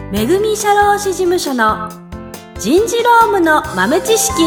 めぐみ社労士事務所の人事労務の豆知識。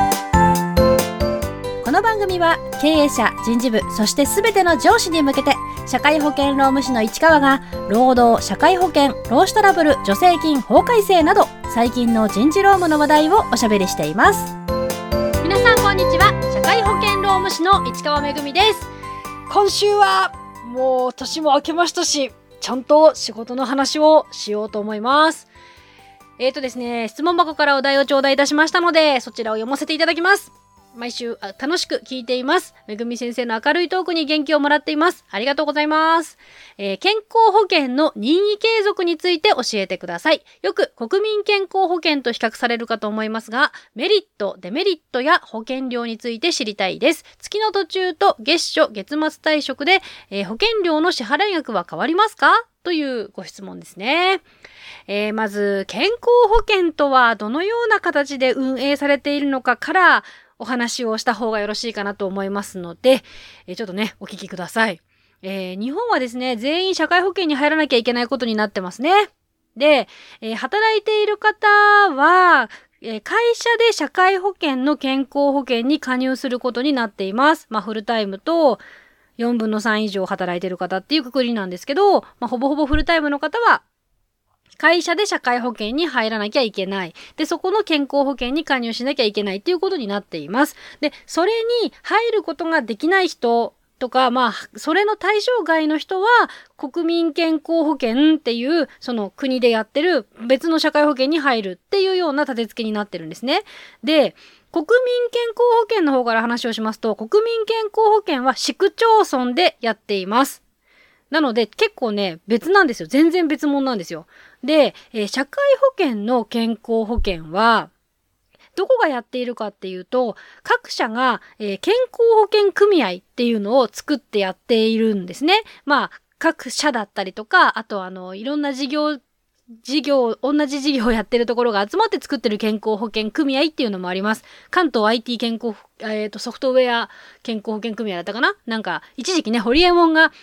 この番組は経営者、人事部、そしてすべての上司に向けて、社会保険労務士の市川が労働、社会保険、労使トラブル、助成金、法改正など最近の人事労務の話題をおしゃべりしています。皆さんこんにちは。社会保険労務士の市川めぐみです。今週はもう年も明けましたし、ちゃんと仕事の話をしようと思います。ですね、質問箱からお題を頂戴いたしましたので、そちらを読ませていただきます。毎週楽しく聞いています。めぐみ先生の明るいトークに元気をもらっています。ありがとうございます。健康保険の任意継続について教えてください。よく国民健康保険と比較されるかと思いますが、メリット、デメリットや保険料について知りたいです。月の途中と月初、月末退職で、保険料の支払い額は変わりますか？というご質問ですね。まず、健康保険とはどのような形で運営されているのかからお話をした方がよろしいかなと思いますので、ちょっとね、お聞きください。日本はですね、全員社会保険に入らなきゃいけないことになってますね。で、働いている方は、会社で社会保険の健康保険に加入することになっています。フルタイムと4分の3以上働いている方っていうくくりなんですけど、ほぼほぼフルタイムの方は会社で社会保険に入らなきゃいけない。で、そこの健康保険に加入しなきゃいけないっていうことになっています。で、それに入ることができない人とか、それの対象外の人は、国民健康保険っていう、その国でやってる別の社会保険に入るっていうような立て付けになってるんですね。で、国民健康保険の方から話をしますと、国民健康保険は市区町村でやっています。なので結構ね、別なんですよ。全然別物なんですよ。で、社会保険の健康保険は、どこがやっているかっていうと、各社が、健康保険組合っていうのを作ってやっているんですね。各社だったりとか、あといろんな同じ事業をやってるところが集まって作ってる健康保険組合っていうのもあります。関東 IT 健康、ソフトウェア健康保険組合だったかな？一時期ね、ホリエモンが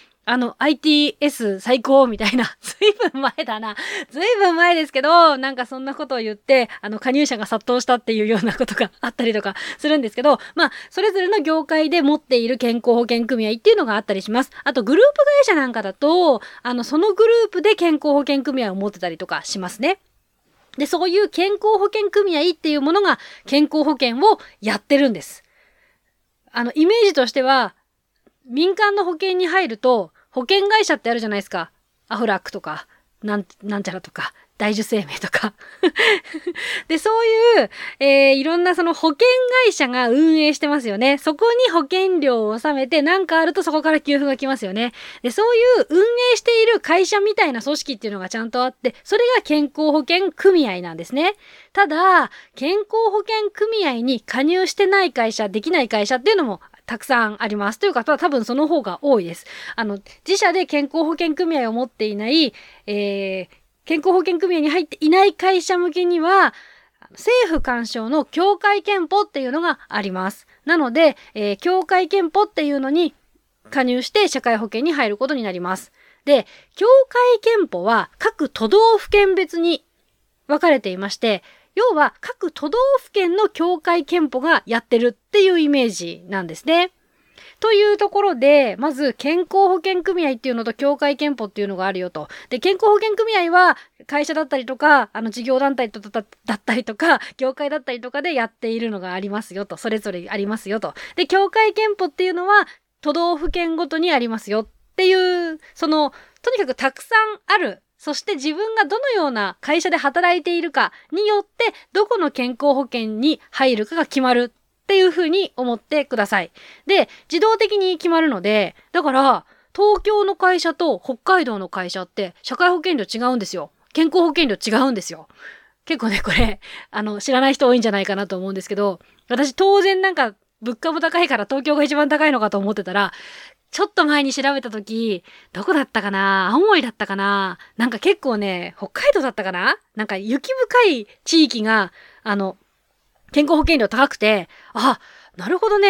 ITS 最高みたいな、ずいぶん前だな。ずいぶん前ですけど、そんなことを言って、加入者が殺到したっていうようなことがあったりとかするんですけど、それぞれの業界で持っている健康保険組合っていうのがあったりします。あと、グループ会社なんかだと、そのグループで健康保険組合を持ってたりとかしますね。で、そういう健康保険組合っていうものが健康保険をやってるんです。イメージとしては、民間の保険に入ると、保険会社ってあるじゃないですか。アフラックとか、なんちゃらとか、大樹生命とか。で、そういう、いろんなその保険会社が運営してますよね。そこに保険料を納めて何かあるとそこから給付が来ますよね。で、そういう運営している会社みたいな組織っていうのがちゃんとあって、それが健康保険組合なんですね。ただ、健康保険組合に加入してない会社、できない会社っていうのもたくさんあります。という方は多分その方が多いです。自社で健康保険組合を持っていない、健康保険組合に入っていない会社向けには、政府勧奨の協会憲法っていうのがあります。なので、協会憲法っていうのに加入して社会保険に入ることになります。で、協会憲法は各都道府県別に分かれていまして、要は各都道府県の協会憲法がやってるっていうイメージなんですね。というところで、まず健康保険組合っていうのと協会憲法っていうのがあるよと。で、健康保険組合は会社だったりとか、事業団体だったりとか、業界だったりとかでやっているのがありますよと。それぞれありますよと。で、協会憲法っていうのは都道府県ごとにありますよっていう、とにかくたくさんある。そして自分がどのような会社で働いているかによって、どこの健康保険に入るかが決まるっていう風に思ってください。で、自動的に決まるので、だから、東京の会社と北海道の会社って社会保険料違うんですよ。健康保険料違うんですよ。結構ね、これ、知らない人多いんじゃないかなと思うんですけど、私当然物価も高いから東京が一番高いのかと思ってたら、ちょっと前に調べたとき、どこだったかな？青森だったかな？結構ね、北海道だったかな？雪深い地域が、健康保険料高くて、なるほどね。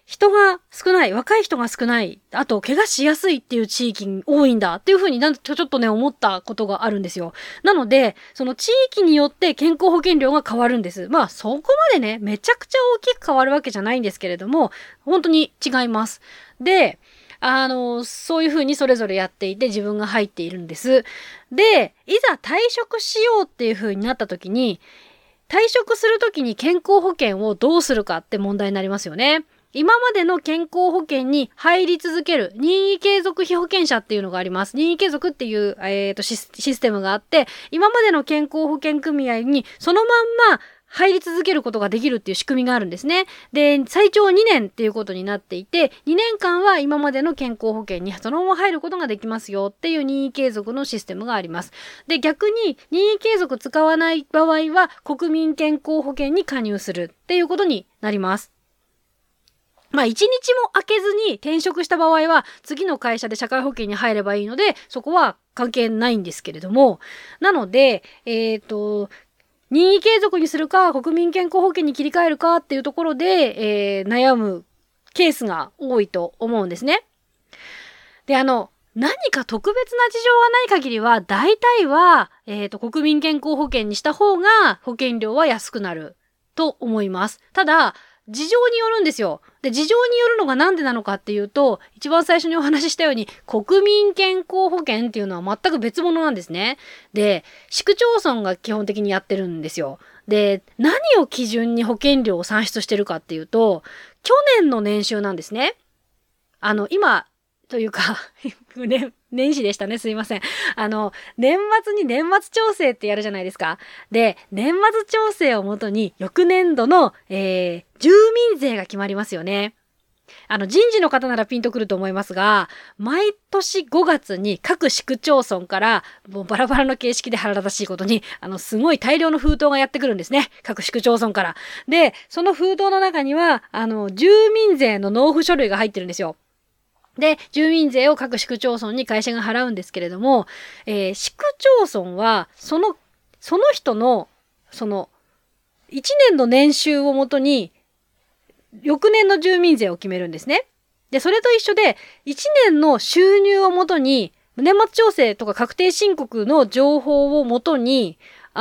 人が少ない、若い人が少ない、あと怪我しやすいっていう地域に多いんだっていうふうにちょっとね思ったことがあるんですよ。なので、その地域によって健康保険料が変わるんです。まあそこまでね、めちゃくちゃ大きく変わるわけじゃないんですけれども、本当に違います。で、そういうふうにそれぞれやっていて自分が入っているんです。で、いざ退職しようっていうふうになった時に、退職する時に健康保険をどうするかって問題になりますよね。今までの健康保険に入り続ける任意継続被保険者っていうのがあります。任意継続っていう、システムがあって、今までの健康保険組合にそのまんま入り続けることができるっていう仕組みがあるんですね。で、最長2年っていうことになっていて、2年間は今までの健康保険にそのまま入ることができますよっていう任意継続のシステムがあります。で、逆に任意継続使わない場合は国民健康保険に加入するっていうことになります。まあ一日も空けずに転職した場合は次の会社で社会保険に入ればいいので、そこは関係ないんですけれども、なので、任意継続にするか国民健康保険に切り替えるかっていうところで、悩むケースが多いと思うんですね。で、何か特別な事情がない限りは、大体は、国民健康保険にした方が保険料は安くなると思います。ただ、事情によるんですよ。で、事情によるのがなんでなのかっていうと、一番最初にお話ししたように、国民健康保険っていうのは全く別物なんですね。で、市区町村が基本的にやってるんですよ。で、何を基準に保険料を算出してるかっていうと、去年の年収なんですね。今、というか、年始でしたね。すいません。年末に年末調整ってやるじゃないですか。で、年末調整をもとに翌年度の、住民税が決まりますよね。人事の方ならピンとくると思いますが、毎年5月に各市区町村から、もうバラバラの形式で腹立たしいことに、すごい大量の封筒がやってくるんですね。各市区町村から。で、その封筒の中には、住民税の納付書類が入ってるんですよ。で、住民税を各市区町村に会社が払うんですけれども、市区町村は、その人の、1年の年収をもとに、翌年の住民税を決めるんですね。で、それと一緒で、1年の収入をもとに、年末調整とか確定申告の情報をもとに、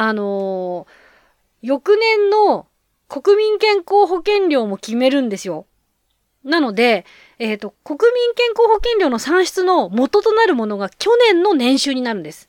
翌年の国民健康保険料も決めるんですよ。なので、国民健康保険料の算出の元となるものが去年の年収になるんです。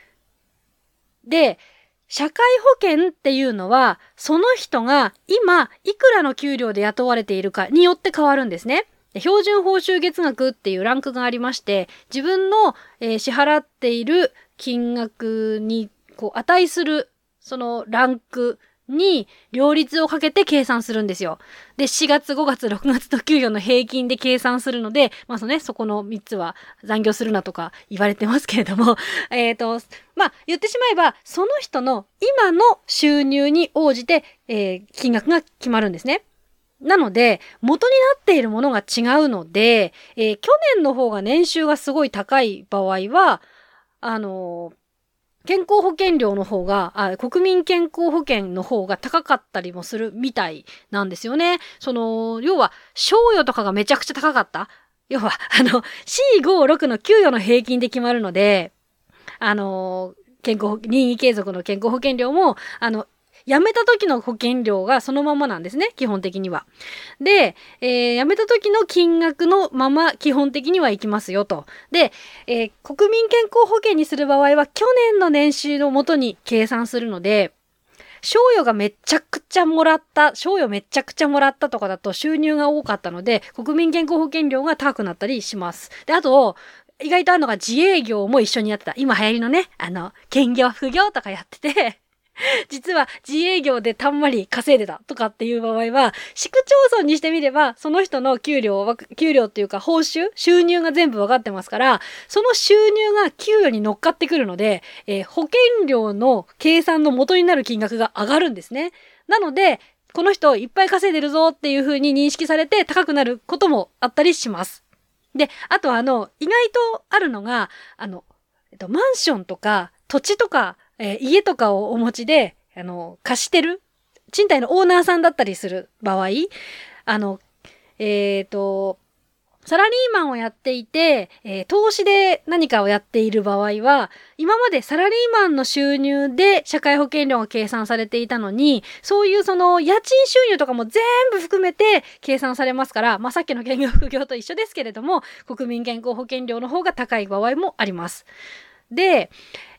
で、社会保険っていうのは、その人が今いくらの給料で雇われているかによって変わるんですね。標準報酬月額っていうランクがありまして、自分の、支払っている金額に値するそのランクに両立をかけて計算するんですよ。で、4月、5月、6月の給与の平均で計算するので、そこの3つは残業するなとか言われてますけれども、言ってしまえば、その人の今の収入に応じて、金額が決まるんですね。なので、元になっているものが違うので、去年の方が年収がすごい高い場合は、健康保険料の方が、国民健康保険の方が高かったりもするみたいなんですよね。要は、賞与とかがめちゃくちゃ高かった。要は、4、5、6の給与の平均で決まるので、任意継続の健康保険料も、辞めた時の保険料がそのままなんですね、基本的には。で、辞めた時の金額のまま基本的にはいきますよと。で、国民健康保険にする場合は去年の年収のもとに計算するので、賞与めちゃくちゃもらったとかだと収入が多かったので、国民健康保険料が高くなったりします。で、あと、意外とあるのが自営業も一緒にやってた。今流行りのね、兼業、副業とかやってて、実は自営業でたんまり稼いでたとかっていう場合は、市区町村にしてみれば、その人の給料っていうか報酬、収入が全部分かってますから、その収入が給与に乗っかってくるので、保険料の計算の元になる金額が上がるんですね。なので、この人いっぱい稼いでるぞっていう風に認識されて高くなることもあったりします。で、あと意外とあるのが、マンションとか土地とか、家とかをお持ちで、貸してる、賃貸のオーナーさんだったりする場合、 サラリーマンをやっていて、投資で何かをやっている場合は、今までサラリーマンの収入で社会保険料が計算されていたのに、そういうその家賃収入とかも全部含めて計算されますから、さっきの兼業副業と一緒ですけれども、国民健康保険料の方が高い場合もあります。で、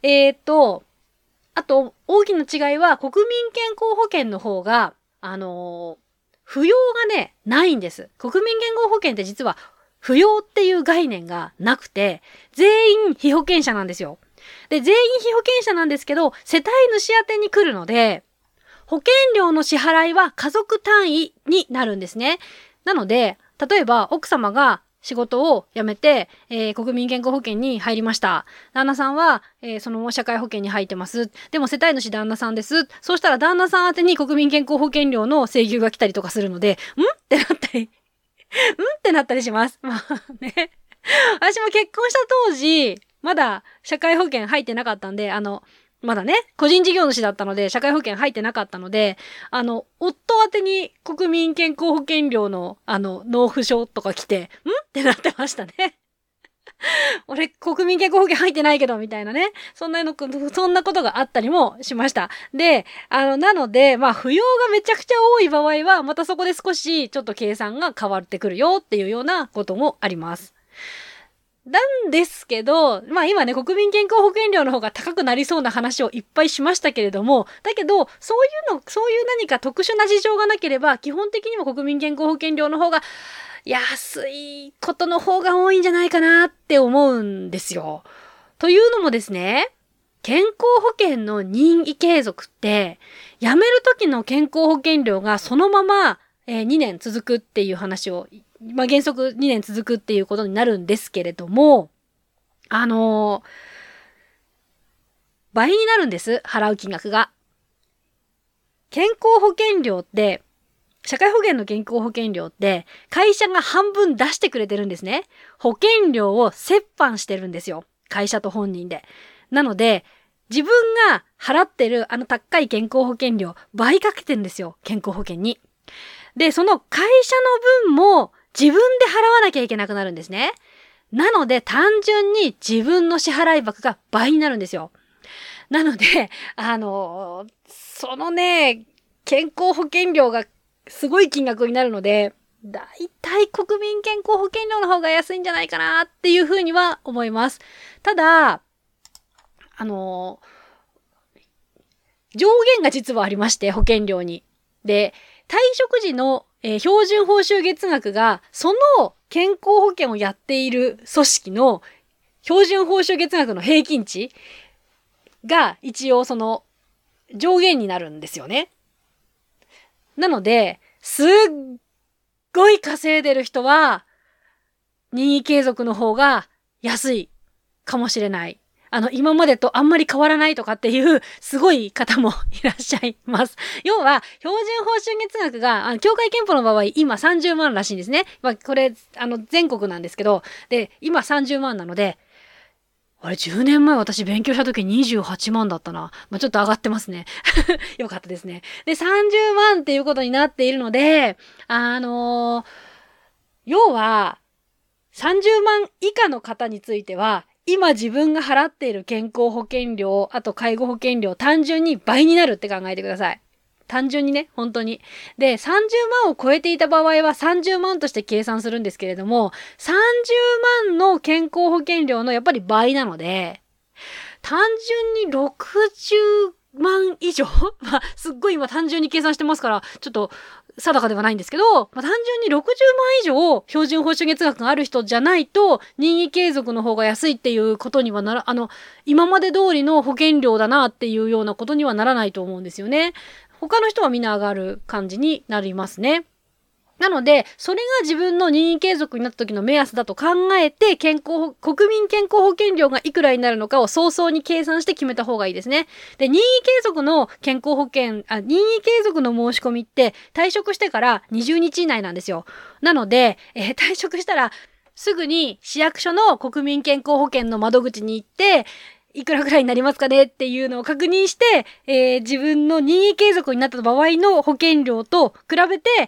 あと、大きな違いは、国民健康保険の方が、扶養がね、ないんです。国民健康保険って実は、扶養っていう概念がなくて、全員被保険者なんですよ。で、全員被保険者なんですけど、世帯主宛てに来るので、保険料の支払いは家族単位になるんですね。なので、例えば奥様が仕事を辞めて、国民健康保険に入りました。旦那さんは、その社会保険に入ってます。でも世帯主旦那さんです。そうしたら旦那さん宛てに国民健康保険料の請求が来たりとかするので、ってなったり、ってなったりします。ね。私も結婚した当時、まだ社会保険入ってなかったんで、まだね、個人事業主だったので、社会保険入ってなかったので、夫宛てに国民健康保険料の、納付書とか来て、ってなってましたね。俺、国民健康保険入ってないけど、みたいなね。そんなことがあったりもしました。で、なので、扶養がめちゃくちゃ多い場合は、またそこで少しちょっと計算が変わってくるよっていうようなこともあります。なんですけど、今ね、国民健康保険料の方が高くなりそうな話をいっぱいしましたけれども、だけど、そういう何か特殊な事情がなければ、基本的にも国民健康保険料の方が安いことの方が多いんじゃないかなって思うんですよ。というのもですね、健康保険の任意継続って、辞める時の健康保険料がそのまま、2年続くっていう話を、原則2年続くっていうことになるんですけれども、倍になるんです、払う金額が。健康保険料って、社会保険の健康保険料って、会社が半分出してくれてるんですね。保険料を折半してるんですよ。会社と本人で。なので、自分が払ってる高い健康保険料、倍かけてるんですよ。健康保険に。で、その会社の分も自分で払わなきゃいけなくなるんですね。なので、単純に自分の支払い額が倍になるんですよ。なので、そのね、健康保険料がすごい金額になるので、だいたい国民健康保険料の方が安いんじゃないかなっていうふうには思います。ただ、上限が実はありまして、保険料に。で、退職時の、標準報酬月額が、その健康保険をやっている組織の標準報酬月額の平均値が一応その上限になるんですよね。なので、すっごい稼いでる人は、任意継続の方が安いかもしれない。今までとあんまり変わらないとかっていうすごい方もいらっしゃいます。要は、標準報酬月額が、協会憲法の場合今30万らしいんですね。これ、全国なんですけど、で、今30万なので、あれ、10年前私勉強した時28万だったな。ちょっと上がってますね。よかったですね。で、30万っていうことになっているので、要は、30万以下の方については、今自分が払っている健康保険料、あと介護保険料、単純に倍になるって考えてください。単純にね、本当に。で、30万を超えていた場合は30万として計算するんですけれども、30万の健康保険料のやっぱり倍なので、単純に60万以上すっごい今単純に計算してますから、ちょっと定かではないんですけど、単純に60万以上標準報酬月額がある人じゃないと、任意継続の方が安いっていうことには今まで通りの保険料だなっていうようなことにはならないと思うんですよね。他の人はみんな上がる感じになりますね。なので、それが自分の任意継続になった時の目安だと考えて、国民健康保険料がいくらになるのかを早々に計算して決めた方がいいですね。で、任意継続の任意継続の申し込みって退職してから20日以内なんですよ。なので、退職したらすぐに市役所の国民健康保険の窓口に行って、いくらぐらいになりますかねっていうのを確認して、自分の任意継続になった場合の保険料と比べて、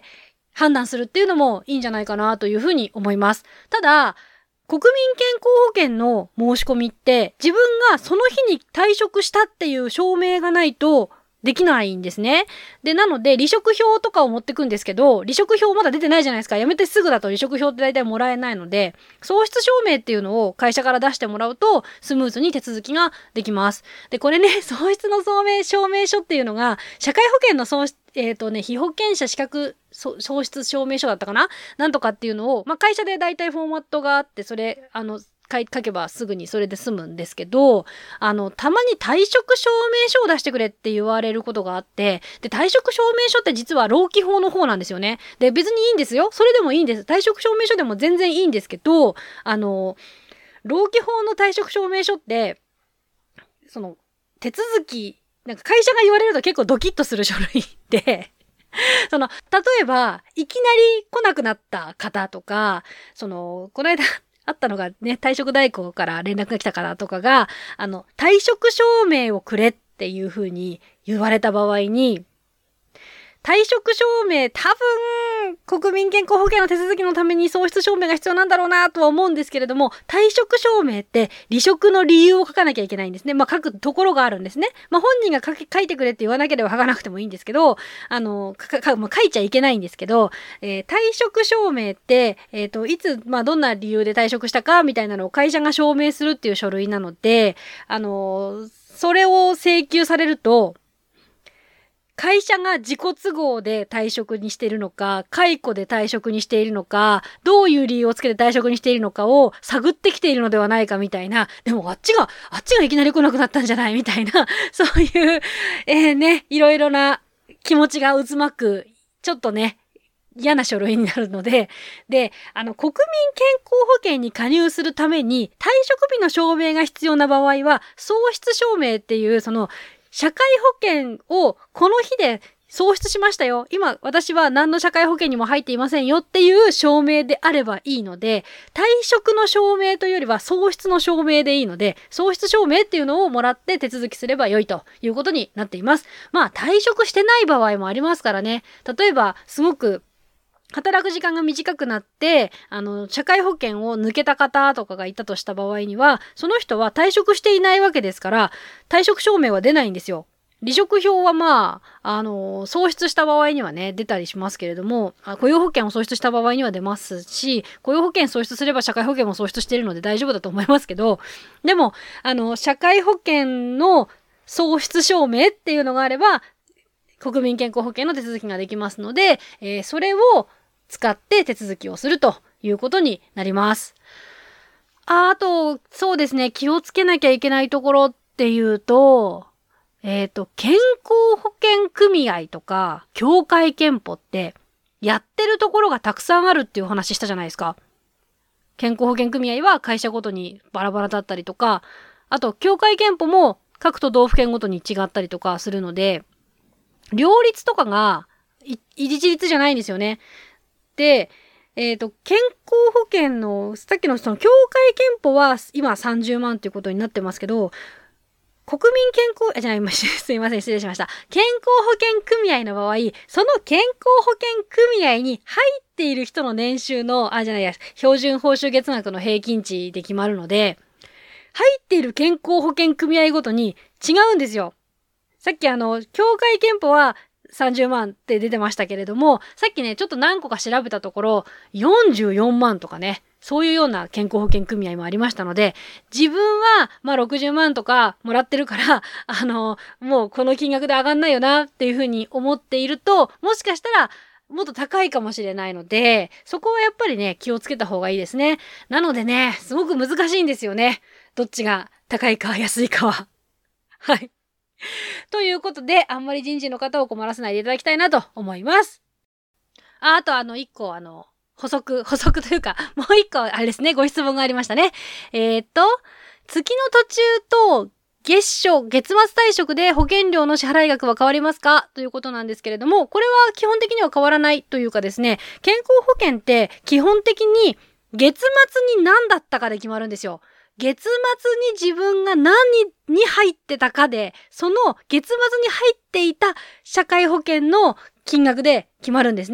判断するっていうのもいいんじゃないかなというふうに思います。ただ、国民健康保険の申し込みって自分がその日に退職したっていう証明がないとできないんですね。で、なので離職票とかを持ってくんですけど、離職票まだ出てないじゃないですか。辞めてすぐだと離職票って大体もらえないので、喪失証明っていうのを会社から出してもらうとスムーズに手続きができます。で、これね、喪失の証明書っていうのが社会保険の被保険者資格喪失証明書だったかななんとかっていうのを、会社で大体フォーマットがあって、それ、書けばすぐにそれで済むんですけど、たまに退職証明書を出してくれって言われることがあって、で、退職証明書って実は労基法の方なんですよね。で、別にいいんですよ。それでもいいんです。退職証明書でも全然いいんですけど、労基法の退職証明書って、手続き、なんか会社が言われると結構ドキッとする書類で、例えば、いきなり来なくなった方とか、この間、あったのがね、退職代行から連絡が来た方とかが、退職証明をくれっていう風に言われた場合に、退職証明多分国民健康保険の手続きのために喪失証明が必要なんだろうなとは思うんですけれども、退職証明って離職の理由を書かなきゃいけないんですね。書くところがあるんですね。本人が書いてくれって言わなければ書かなくてもいいんですけど、書いちゃいけないんですけど、退職証明って、いつ、どんな理由で退職したかみたいなのを会社が証明するっていう書類なので、それを請求されると、会社が自己都合で退職にしているのか、解雇で退職にしているのか、どういう理由をつけて退職にしているのかを探ってきているのではないかみたいな、でもあっちがいきなり来なくなったんじゃないみたいな、そういう、いろいろな気持ちが渦巻く、ちょっとね、嫌な書類になるので、で、国民健康保険に加入するために退職日の証明が必要な場合は、喪失証明っていう、社会保険をこの日で喪失しましたよ。今私は何の社会保険にも入っていませんよっていう証明であればいいので、退職の証明というよりは喪失の証明でいいので、喪失証明っていうのをもらって手続きすれば良いということになっています。退職してない場合もありますからね。例えばすごく働く時間が短くなって、社会保険を抜けた方とかがいたとした場合には、その人は退職していないわけですから、退職証明は出ないんですよ。離職票は喪失した場合にはね、出たりしますけれども、雇用保険を喪失した場合には出ますし、雇用保険喪失すれば社会保険も喪失しているので大丈夫だと思いますけど、でも、社会保険の喪失証明っていうのがあれば、国民健康保険の手続きができますので、それを使って手続きをするということになります。あと、そうですね、気をつけなきゃいけないところっていうと、健康保険組合とか、協会憲法って、やってるところがたくさんあるっていう話したじゃないですか。健康保険組合は会社ごとにバラバラだったりとか、あと、協会憲法も各都道府県ごとに違ったりとかするので、両立とかが一律じゃないんですよね。で、健康保険の、さっきの協会憲法は今30万ということになってますけど、国民健康、すいません、失礼しました。健康保険組合の場合、その健康保険組合に入っている人の年収の、標準報酬月額の平均値で決まるので、入っている健康保険組合ごとに違うんですよ。さっき協会憲法は30万って出てましたけれども、さっきね、ちょっと何個か調べたところ、44万とかね、そういうような健康保険組合もありましたので、自分は、60万とかもらってるから、もうこの金額で上がんないよなっていうふうに思っていると、もしかしたら、もっと高いかもしれないので、そこはやっぱりね、気をつけた方がいいですね。なのでね、すごく難しいんですよね。どっちが高いか安いかは。はい。ということで、あんまり人事の方を困らせないでいただきたいなと思います。あと一個補足というか、もう一個あれですね、ご質問がありましたね。月の途中と月末退職で保険料の支払い額は変わりますかということなんですけれども、これは基本的には変わらないというかですね、健康保険って基本的に月末に何だったかで決まるんですよ。月末に自分が何に入ってたかで、その月末に入っていた社会保険の金額で決まるんですね。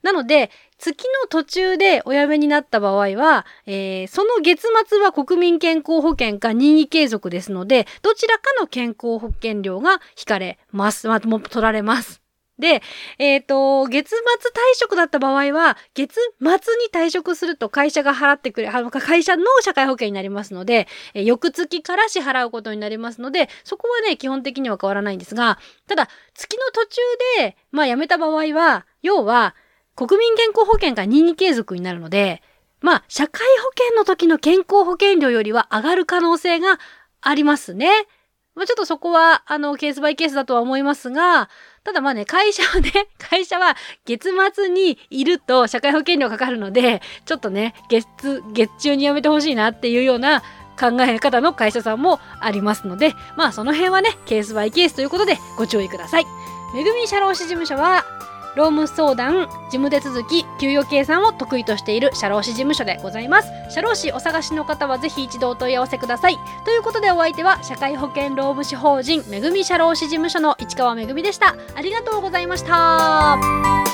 なので、月の途中でお辞めになった場合は、その月末は国民健康保険か任意継続ですので、どちらかの健康保険料が引かれます。もう取られます。で、月末退職だった場合は、月末に退職すると会社が払ってくれ、会社の社会保険になりますので、翌月から支払うことになりますので、そこはね、基本的には変わらないんですが、ただ、月の途中で、辞めた場合は、要は、国民健康保険が任意継続になるので、社会保険の時の健康保険料よりは上がる可能性がありますね。ちょっとそこは、ケースバイケースだとは思いますが、ただ会社は月末にいると社会保険料かかるので、ちょっとね、月中にやめてほしいなっていうような考え方の会社さんもありますので、その辺はね、ケースバイケースということでご注意ください。めぐみ社労士事務所は、労務相談、事務手続き、給与計算を得意としている社労士事務所でございます。社労士お探しの方はぜひ一度お問い合わせください。ということでお相手は社会保険労務士法人めぐみ社労士事務所の市川めぐみでした。ありがとうございました。